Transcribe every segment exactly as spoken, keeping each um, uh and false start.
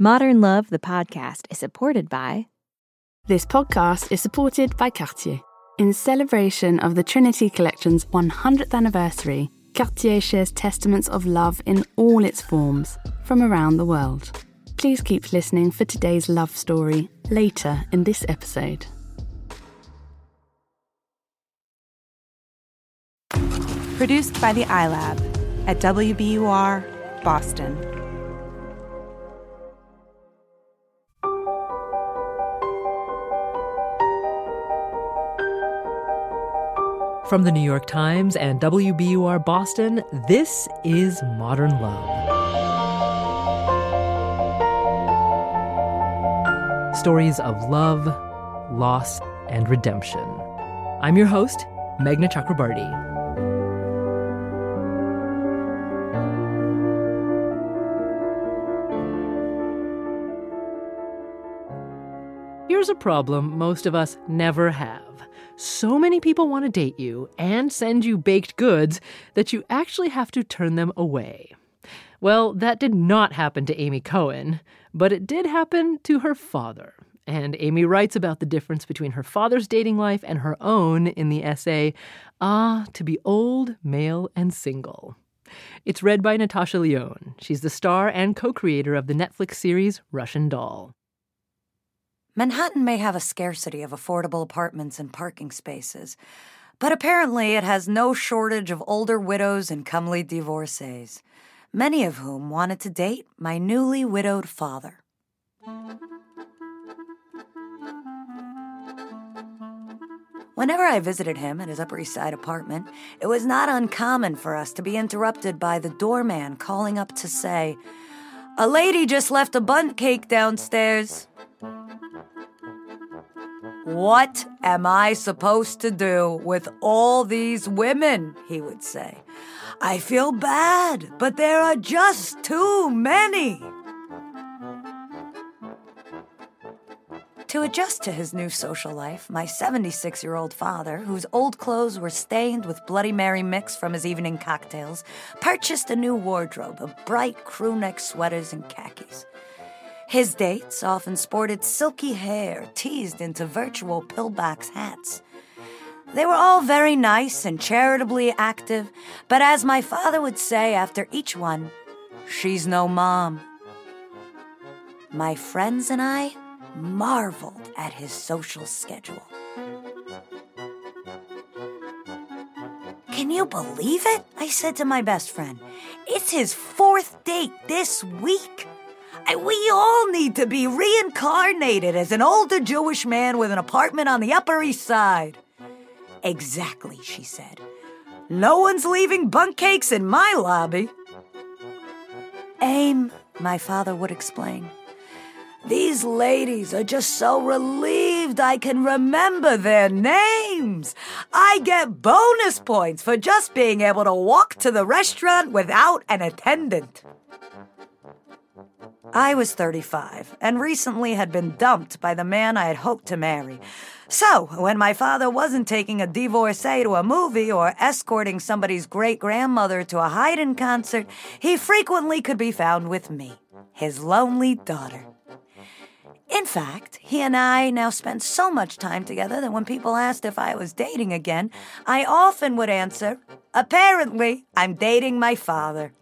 Modern Love, the podcast, is supported by... This podcast is supported by Cartier. In celebration of the Trinity Collection's one hundredth anniversary, Cartier shares testaments of love in all its forms from around the world. Please keep listening for today's love story later in this episode. Produced by the iLab at W B U R, Boston. From the New York Times and W B U R Boston, this is Modern Love. Stories of love, loss, and redemption. I'm your host, Meghna Chakrabarty. Here's a problem most of us never have. So many people want to date you and send you baked goods that you actually have to turn them away. Well, that did not happen to Amy Cohen, but it did happen to her father. And Amy writes about the difference between her father's dating life and her own in the essay, Ah, to be Old, Male, and Single. It's read by Natasha Lyonne. She's the star and co-creator of the Netflix series Russian Doll. Manhattan may have a scarcity of affordable apartments and parking spaces, but apparently it has no shortage of older widows and comely divorcees, many of whom wanted to date my newly widowed father. Whenever I visited him at his Upper East Side apartment, it was not uncommon for us to be interrupted by the doorman calling up to say, "A lady just left a bundt cake downstairs." "What am I supposed to do with all these women?" he would say. "I feel bad, but there are just too many." To adjust to his new social life, my seventy-six-year-old father, whose old clothes were stained with Bloody Mary mix from his evening cocktails, purchased a new wardrobe of bright crew-neck sweaters and khakis. His dates often sported silky hair teased into virtual pillbox hats. They were all very nice and charitably active, but as my father would say after each one, "She's no mom." My friends and I marveled at his social schedule. "Can you believe it?" I said to my best friend. "It's his fourth date this week. We all need to be reincarnated as an older Jewish man with an apartment on the Upper East Side." "Exactly," she said. "No one's leaving bundt cakes in my lobby." "Aim," my father would explain. "These ladies are just so relieved I can remember their names. I get bonus points for just being able to walk to the restaurant without an attendant." I was thirty-five and recently had been dumped by the man I had hoped to marry. So, when my father wasn't taking a divorcee to a movie or escorting somebody's great-grandmother to a Haydn concert, he frequently could be found with me, his lonely daughter. In fact, he and I now spend so much time together that when people asked if I was dating again, I often would answer, "Apparently, I'm dating my father."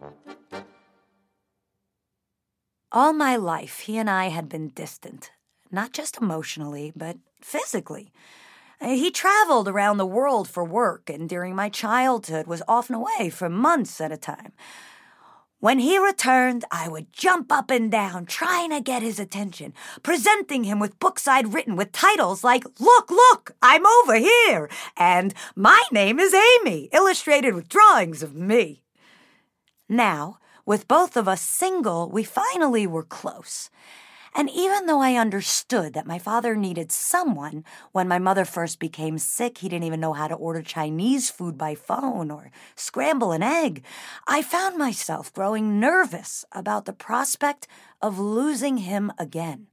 All my life, he and I had been distant, not just emotionally, but physically. He traveled around the world for work, and during my childhood was often away for months at a time. When he returned, I would jump up and down, trying to get his attention, presenting him with books I'd written with titles like, "Look, look, I'm over here," and "My name is Amy," illustrated with drawings of me. Now, with both of us single, we finally were close. And even though I understood that my father needed someone, when my mother first became sick, he didn't even know how to order Chinese food by phone or scramble an egg, I found myself growing nervous about the prospect of losing him again.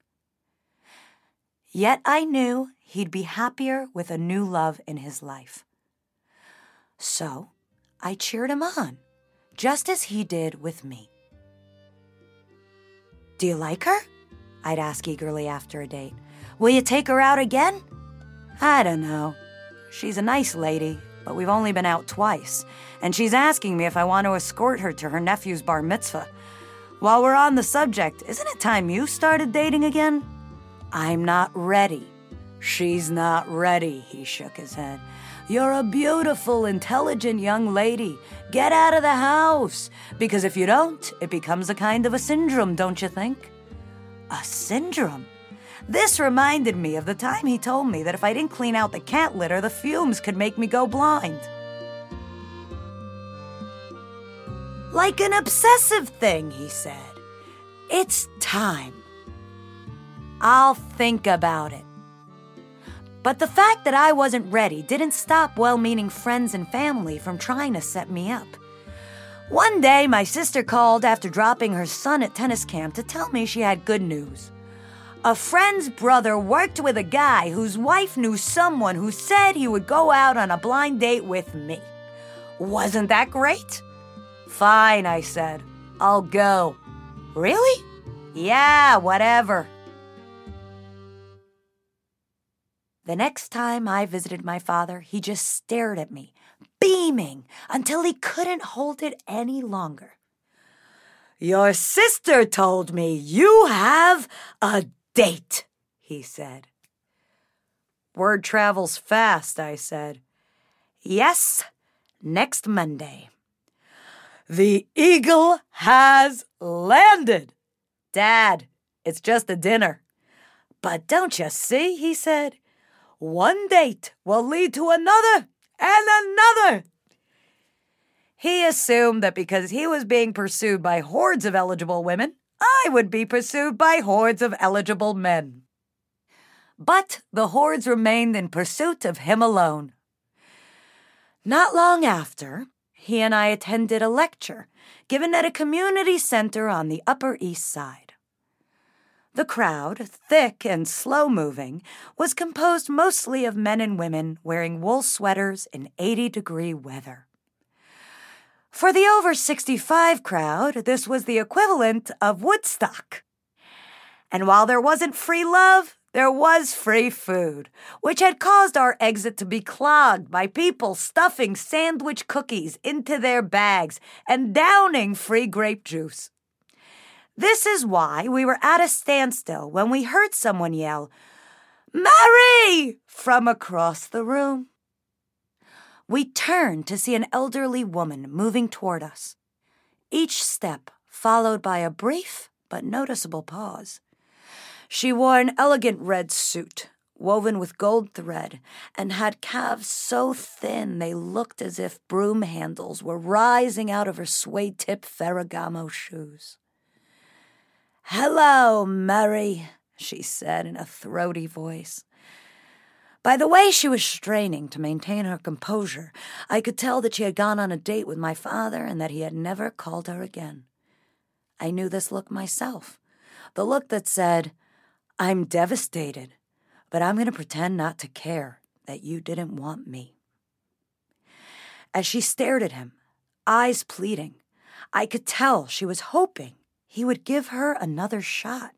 Yet I knew he'd be happier with a new love in his life. So I cheered him on, just as he did with me. "Do you like her?" I'd ask eagerly after a date. Will you take her out again? I don't know. She's a nice lady, but we've only been out twice, and she's asking me if I want to escort her to her nephew's bar mitzvah. While we're on the subject, isn't it time you started dating again? I'm not ready. She's not ready, he shook his head. You're a beautiful, intelligent young lady. Get out of the house, because if you don't, it becomes a kind of a syndrome, don't you think? A syndrome? This reminded me of the time he told me that if I didn't clean out the cat litter, the fumes could make me go blind. Like an obsessive thing, he said. It's time. I'll think about it. But the fact that I wasn't ready didn't stop well-meaning friends and family from trying to set me up. One day, my sister called after dropping her son at tennis camp to tell me she had good news. A friend's brother worked with a guy whose wife knew someone who said he would go out on a blind date with me. Wasn't that great? Fine, I said. I'll go. Really? Yeah, whatever. The next time I visited my father, he just stared at me, beaming, until he couldn't hold it any longer. Your sister told me you have a date, he said. Word travels fast, I said. Yes, next Monday. The eagle has landed. Dad, it's just a dinner. But don't you see, he said, one date will lead to another and another. He assumed that because he was being pursued by hordes of eligible women, I would be pursued by hordes of eligible men. But the hordes remained in pursuit of him alone. Not long after, he and I attended a lecture given at a community center on the Upper East Side. The crowd, thick and slow-moving, was composed mostly of men and women wearing wool sweaters in eighty-degree weather. For the over sixty-five crowd, this was the equivalent of Woodstock. And while there wasn't free love, there was free food, which had caused our exit to be clogged by people stuffing sandwich cookies into their bags and downing free grape juice. This is why we were at a standstill when we heard someone yell, "Mary!" from across the room. We turned to see an elderly woman moving toward us, each step followed by a brief but noticeable pause. She wore an elegant red suit, woven with gold thread, and had calves so thin they looked as if broom handles were rising out of her suede-tip Ferragamo shoes. "Hello, Mary," she said in a throaty voice. By the way she was straining to maintain her composure, I could tell that she had gone on a date with my father and that he had never called her again. I knew this look myself, the look that said, "I'm devastated, but I'm going to pretend not to care that you didn't want me." As she stared at him, eyes pleading, I could tell she was hoping he would give her another shot.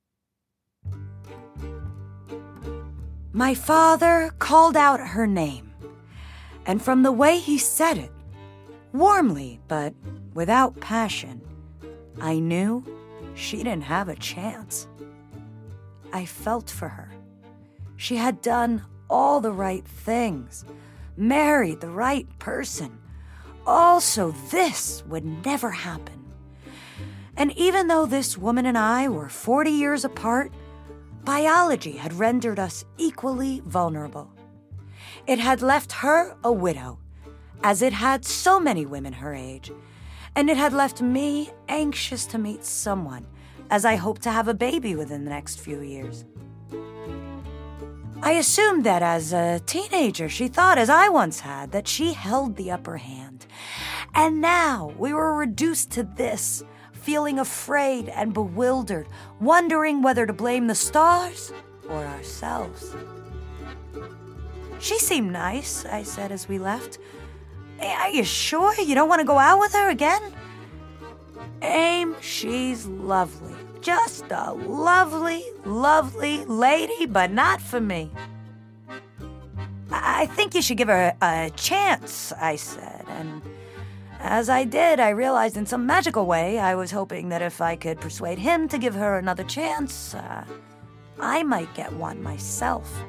My father called out her name, and from the way he said it, warmly but without passion, I knew she didn't have a chance. I felt for her. She had done all the right things, married the right person. Also, this would never happen. And even though this woman and I were forty years apart, biology had rendered us equally vulnerable. It had left her a widow, as it had so many women her age, and it had left me anxious to meet someone, as I hoped to have a baby within the next few years. I assumed that as a teenager she thought, as I once had, that she held the upper hand. And now we were reduced to this, feeling afraid and bewildered, wondering whether to blame the stars or ourselves. "She seemed nice," I said as we left. "Are you sure you don't want to go out with her again?" "Aim, she's lovely, Just a lovely, lovely lady, but not for me. I think you should give her a chance, I said, and as I did, I realized in some magical way I was hoping that if I could persuade him to give her another chance, uh, I might get one myself.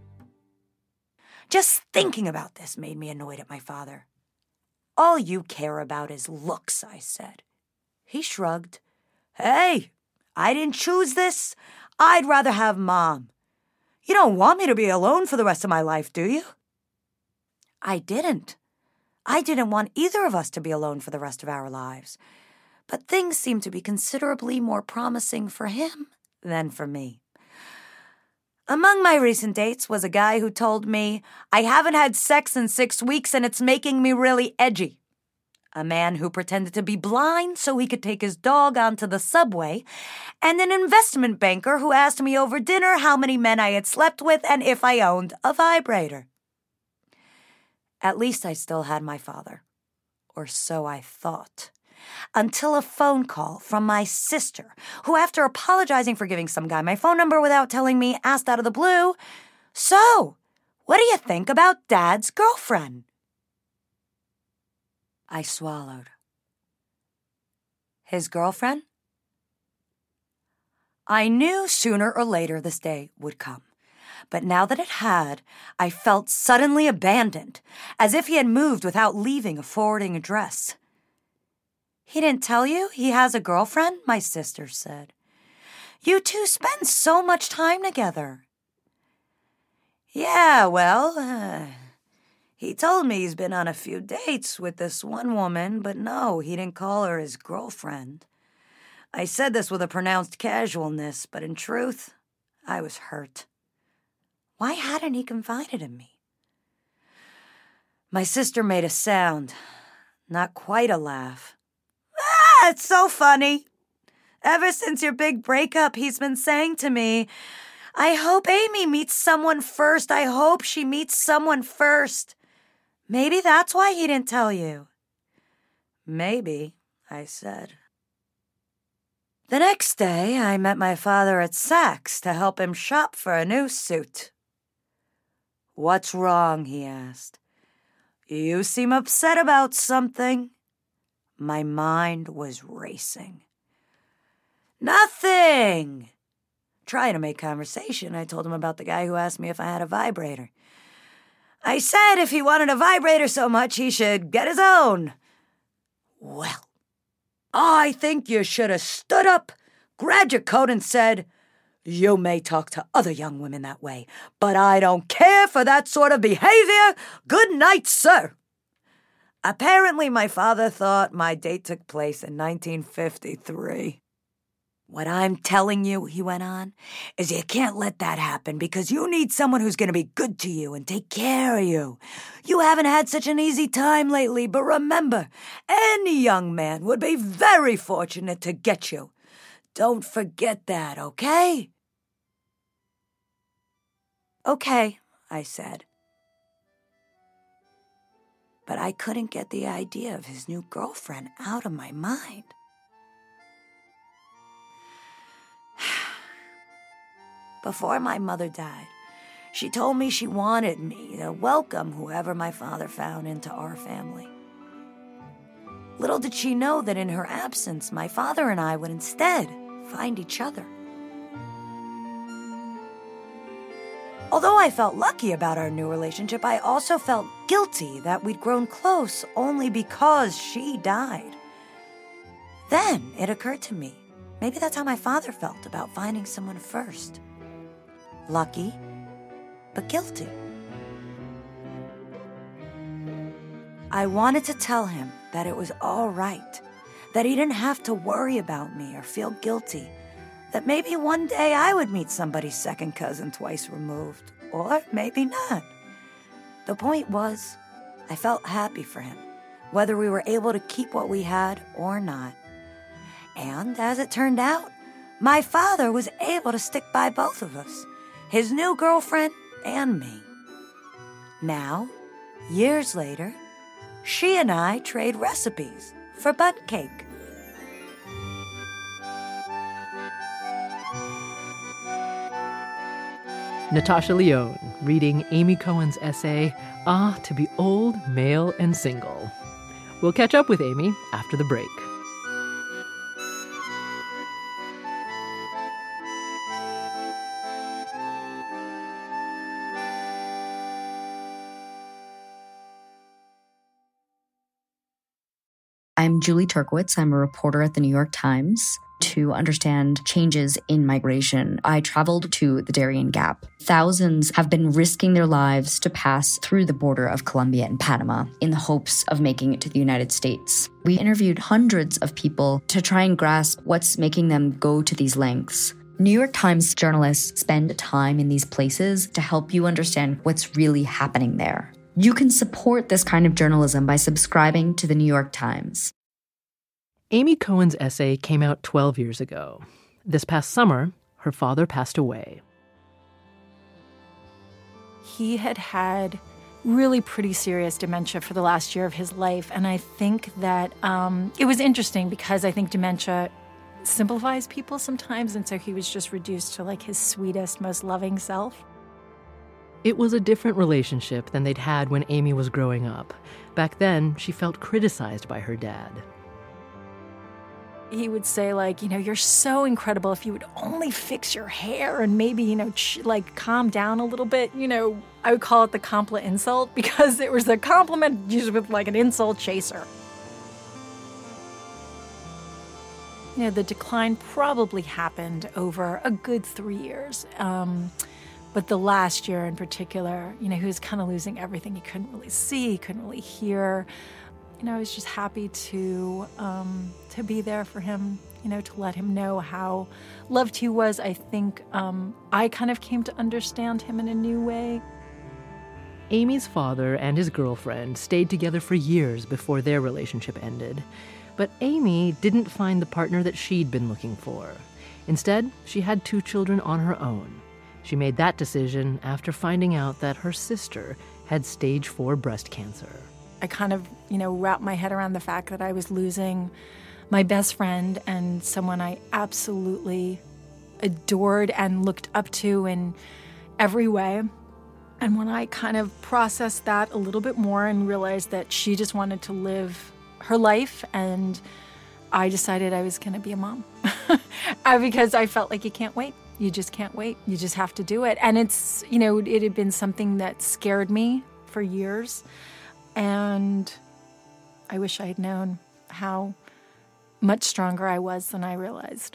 Just thinking about this made me annoyed at my father. All you care about is looks, I said. He shrugged. Hey, I didn't choose this. I'd rather have Mom. You don't want me to be alone for the rest of my life, do you? I didn't. I didn't want either of us to be alone for the rest of our lives. But things seemed to be considerably more promising for him than for me. Among my recent dates was a guy who told me, I haven't had sex in six weeks and it's making me really edgy. A man who pretended to be blind so he could take his dog onto the subway, and an investment banker who asked me over dinner how many men I had slept with and if I owned a vibrator. At least I still had my father, or so I thought, until a phone call from my sister, who, after apologizing for giving some guy my phone number without telling me, asked out of the blue, So, what do you think about Dad's girlfriend? I swallowed. His girlfriend? I knew sooner or later this day would come. But now that it had, I felt suddenly abandoned, as if he had moved without leaving a forwarding address. He didn't tell you he has a girlfriend? My sister said. You two spend so much time together. Yeah, well, uh, he told me he's been on a few dates with this one woman, but no, he didn't call her his girlfriend. I said this with a pronounced casualness, but in truth, I was hurt. Why hadn't he confided in me? My sister made a sound, not quite a laugh. Ah, it's so funny. Ever since your big breakup, he's been saying to me, I hope Amy meets someone first. I hope she meets someone first. Maybe that's why he didn't tell you. Maybe, I said. The next day, I met my father at Saks to help him shop for a new suit. What's wrong? He asked. You seem upset about something. My mind was racing. Nothing! Trying to make conversation, I told him about the guy who asked me if I had a vibrator. I said if he wanted a vibrator so much, he should get his own. Well, I think you should have stood up, grabbed your coat, and said, You may talk to other young women that way, but I don't care for that sort of behavior. Good night, sir. Apparently, my father thought my date took place in nineteen fifty-three. What I'm telling you, he went on, is you can't let that happen because you need someone who's going to be good to you and take care of you. You haven't had such an easy time lately, but remember, any young man would be very fortunate to get you. Don't forget that, okay? Okay, I said. But I couldn't get the idea of his new girlfriend out of my mind. Before my mother died, she told me she wanted me to welcome whoever my father found into our family. Little did she know that in her absence, my father and I would instead find each other. Although I felt lucky about our new relationship, I also felt guilty that we'd grown close only because she died. Then it occurred to me, maybe that's how my father felt about finding someone first. Lucky, but guilty. I wanted to tell him that it was all right, that he didn't have to worry about me or feel guilty, that maybe one day I would meet somebody's second cousin twice removed, or maybe not. The point was, I felt happy for him, whether we were able to keep what we had or not. And as it turned out, my father was able to stick by both of us, his new girlfriend and me. Now, years later, she and I trade recipes for butt cake. Natasha Lyonne reading Amy Cohen's essay, Ah, to be Old, Male, and Single. We'll catch up with Amy after the break. I'm Julie Turkowitz. I'm a reporter at the New York Times. To understand changes in migration, I traveled to the Darien Gap. Thousands have been risking their lives to pass through the border of Colombia and Panama in the hopes of making it to the United States. We interviewed hundreds of people to try and grasp what's making them go to these lengths. New York Times journalists spend time in these places to help you understand what's really happening there. You can support this kind of journalism by subscribing to the New York Times. Amy Cohen's essay came out twelve years ago. This past summer, her father passed away. He had had really pretty serious dementia for the last year of his life, and I think that um, it was interesting because I think dementia simplifies people sometimes, and so he was just reduced to like his sweetest, most loving self. It was a different relationship than they'd had when Amy was growing up. Back then, she felt criticized by her dad. He would say, like, you know, you're so incredible. If you would only fix your hair and maybe, you know, ch- like calm down a little bit. You know, I would call it the compliment insult because it was a compliment used with like an insult chaser. You know, the decline probably happened over a good three years. Um, but the last year in particular, you know, he was kind of losing everything. He couldn't really see, he couldn't really hear. You know, I was just happy to um, to be there for him, you know, to let him know how loved he was. I think um, I kind of came to understand him in a new way. Amy's father and his girlfriend stayed together for years before their relationship ended. But Amy didn't find the partner that she'd been looking for. Instead, she had two children on her own. She made that decision after finding out that her sister had stage four breast cancer. I kind of, you know, wrapped my head around the fact that I was losing my best friend and someone I absolutely adored and looked up to in every way. And when I kind of processed that a little bit more and realized that she just wanted to live her life, and I decided I was going to be a mom because I felt like you can't wait. You just can't wait. You just have to do it. And it's, you know, it had been something that scared me for years. And I wish I had known how much stronger I was than I realized.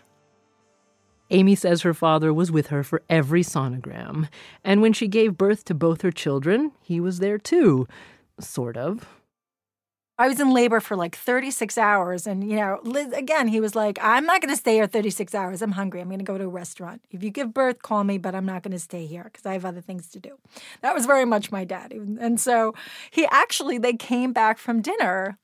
Amy says her father was with her for every sonogram. And when she gave birth to both her children, he was there too. Sort of. I was in labor for like thirty-six hours. And, you know, again, he was like, I'm not going to stay here thirty-six hours. I'm hungry. I'm going to go to a restaurant. If you give birth, call me, but I'm not going to stay here because I have other things to do. That was very much my dad. And so he actually, they came back from dinner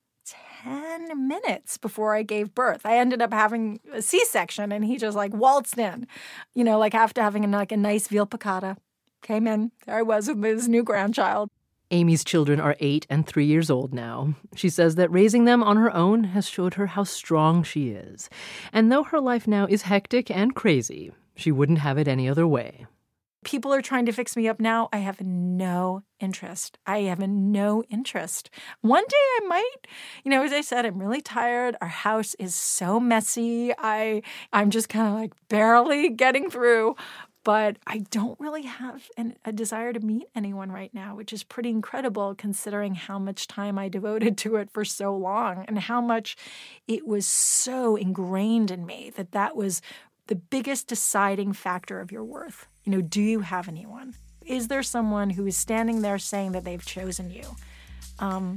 ten minutes before I gave birth. I ended up having a C-section and he just like waltzed in, you know, like after having a, like a nice veal piccata. Came in. There I was with his new grandchild. Amy's children are eight and three years old now. She says that raising them on her own has showed her how strong she is. And though her life now is hectic and crazy, she wouldn't have it any other way. People are trying to fix me up now. I have no interest. I have no interest. One day I might. You know, as I said, I'm really tired. Our house is so messy. I, I'm just kind of like barely getting through. But I don't really have an, a desire to meet anyone right now, which is pretty incredible considering how much time I devoted to it for so long and how much it was so ingrained in me that that was the biggest deciding factor of your worth. You know, do you have anyone? Is there someone who is standing there saying that they've chosen you? Um,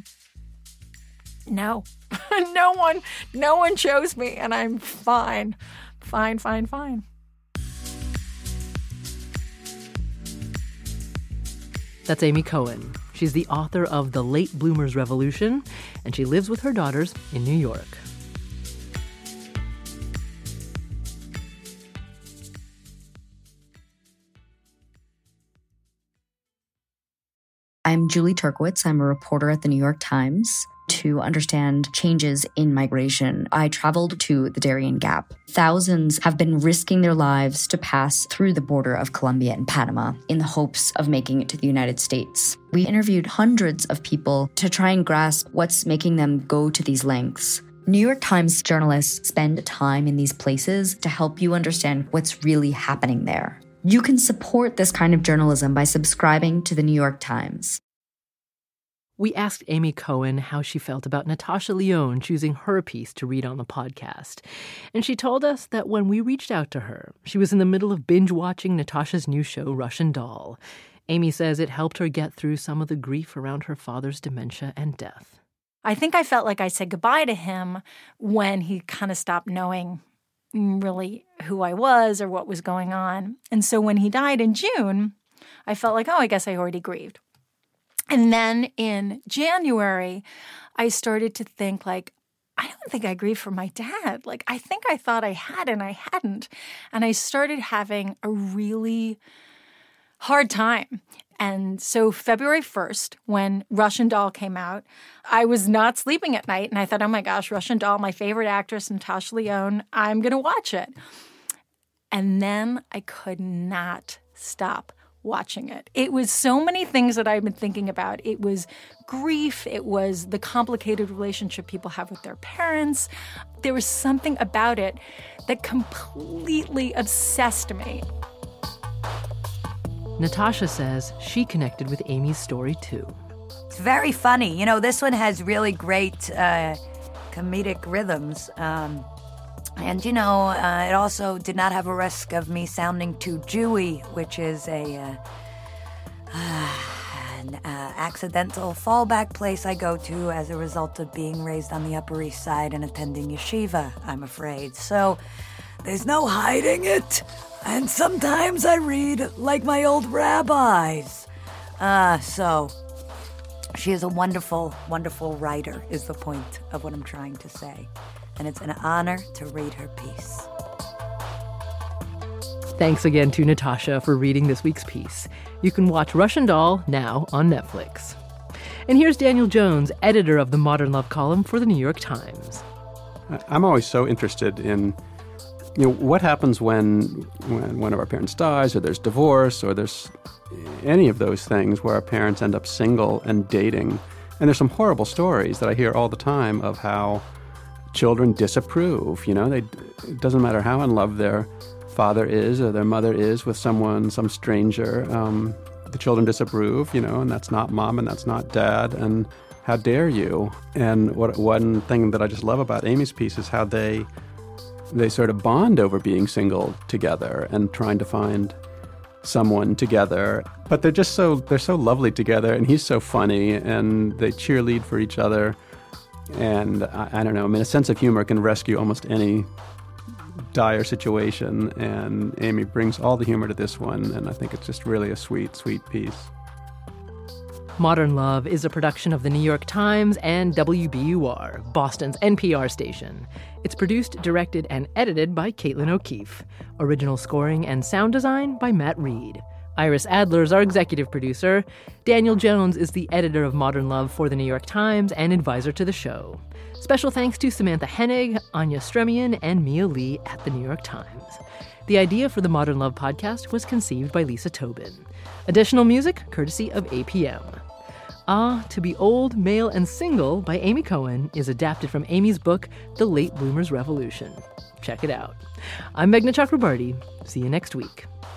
no. no one, no one chose me, and I'm fine. Fine, fine, fine. That's Amy Cohen. She's the author of The Late Bloomers Revolution, and she lives with her daughters in New York. I'm Julie Turkowitz. I'm a reporter at the New York Times. to understand changes in migration. I traveled to the Darien Gap. Thousands have been risking their lives to pass through the border of Colombia and Panama in the hopes of making it to the United States. We interviewed hundreds of people to try and grasp what's making them go to these lengths. New York Times journalists spend time in these places to help you understand what's really happening there. You can support this kind of journalism by subscribing to the New York Times. We asked Amy Cohen how she felt about Natasha Lyonne choosing her piece to read on the podcast. And she told us that when we reached out to her, she was in the middle of binge-watching Natasha's new show, Russian Doll. Amy says it helped her get through some of the grief around her father's dementia and death. I think I felt like I said goodbye to him when he kind of stopped knowing really who I was or what was going on. And so when he died in June, I felt like, oh, I guess I already grieved. And then in January, I started to think like, I don't think I grieved for my dad. Like, I think I thought I had and I hadn't. And I started having a really hard time. And so February first, when Russian Doll came out, I was not sleeping at night. And I thought, oh my gosh, Russian Doll, my favorite actress, Natasha Lyonne, I'm going to watch it. And then I could not stop watching it. It was so many things that I've been thinking about. It was grief. It was the complicated relationship people have with their parents. There was something about it that completely obsessed me. Natasha says she connected with Amy's story, too. It's very funny. You know, this one has really great uh, comedic rhythms. Um, and, you know, uh, it also did not have a risk of me sounding too Jewy, which is a uh, uh, an uh, accidental fallback place I go to as a result of being raised on the Upper East Side and attending yeshiva, I'm afraid. So there's no hiding it. And sometimes I read like my old rabbis. Uh, so she is a wonderful, wonderful writer, is the point of what I'm trying to say. And it's an honor to read her piece. Thanks again to Natasha for reading this week's piece. You can watch Russian Doll now on Netflix. And here's Daniel Jones, editor of the Modern Love column for the New York Times. I'm always so interested in You know, what happens when when one of our parents dies, or there's divorce, or there's any of those things where our parents end up single and dating. And there's some horrible stories that I hear all the time of how children disapprove. You know, they, it doesn't matter how in love their father is or their mother is with someone, some stranger. Um, the children disapprove, you know, and that's not mom and that's not dad. And how dare you? And what one thing that I just love about Amy's piece is how they... They sort of bond over being single together and trying to find someone together. But they're just so, they're so lovely together, and he's so funny, and they cheerlead for each other. And I, I don't know, I mean, a sense of humor can rescue almost any dire situation, and Amy brings all the humor to this one, and I think it's just really a sweet, sweet piece. Modern Love is a production of the New York Times and W B U R, Boston's N P R station. It's produced, directed, and edited by Caitlin O'Keefe. Original scoring and sound design by Matt Reed. Iris Adler is our executive producer. Daniel Jones is the editor of Modern Love for the New York Times and advisor to the show. Special thanks to Samantha Hennig, Anya Stremian, and Mia Lee at the New York Times. The idea for the Modern Love podcast was conceived by Lisa Tobin. Additional music courtesy of A P M. Ah, To Be Old, Male, and Single by Amy Cohen is adapted from Amy's book, The Late Bloomers Revolution. Check it out. I'm Meghna Chakrabarti. See you next week.